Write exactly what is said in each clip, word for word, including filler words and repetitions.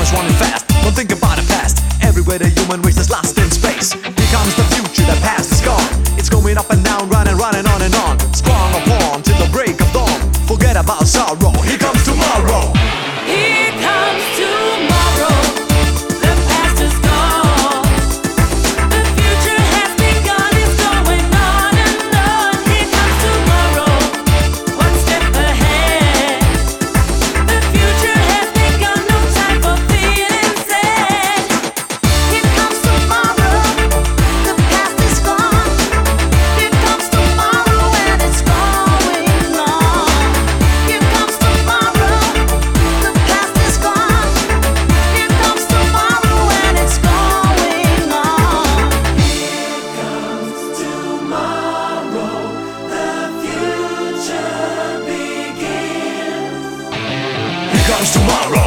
is running fast. Don't think about the past. Everywhere the human race is lost in space. Here comes the future, the past is gone. It's going up and down, running, running on and on. Strong upon till the break of dawn. Forget about sorrow, here comes tomorrow. Here comes tomorrow. The past is gone. The future has begun. It's going on and on. Here comes tomorrow. One step ahead. The future has begun. No time for feeling sad. Here comes tomorrow. The past is gone. Here comes tomorrow and it's going on. Here comes tomorrow. The past is gone. Here comes tomorrow and it's going on. Here comes tomorrow. The future begins. Here comes tomorrow.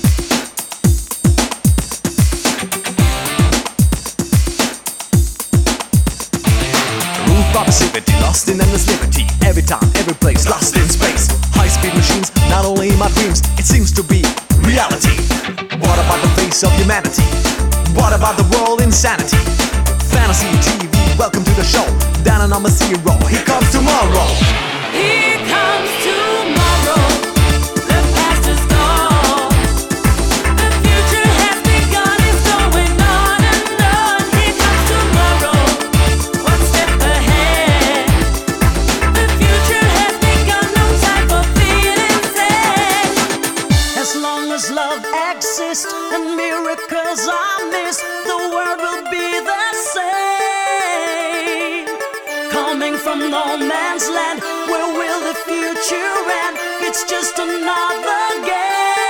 Ruled by passivity, lost in endless liberty. Every time, every place, lost in space. High-speed machines, not only in my dreams, it seems to be reality. What about the face of humanity? What about the world insanity? Fantasy T V, welcome to the show. Down on number zero, here comes tomorrow. Here comes tomorrow. The past is gone. The future has begun. It's going on and on. Here comes tomorrow. One step ahead. The future has begun. No time for feeling sad. As long as love exists and miracles are missed, the world will be the same. Coming from no man's land, where will the future end? It's just another game.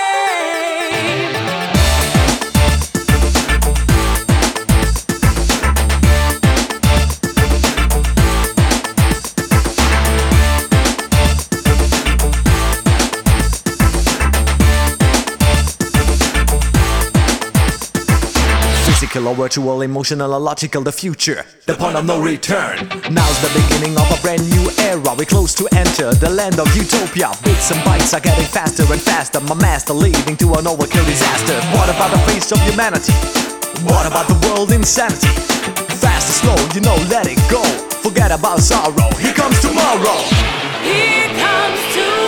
Physical or virtual, emotional or logical, the future, the point of no return. Now's the beginning of a brand new era. We're close to enter the land of utopia. Bits and bytes are getting faster and faster. My master leading to an overkill disaster. What about the face of humanity? What about the world insanity? Fast or slow, you know, let it go. Forget about sorrow, here comes tomorrow. Here comes tomorrow.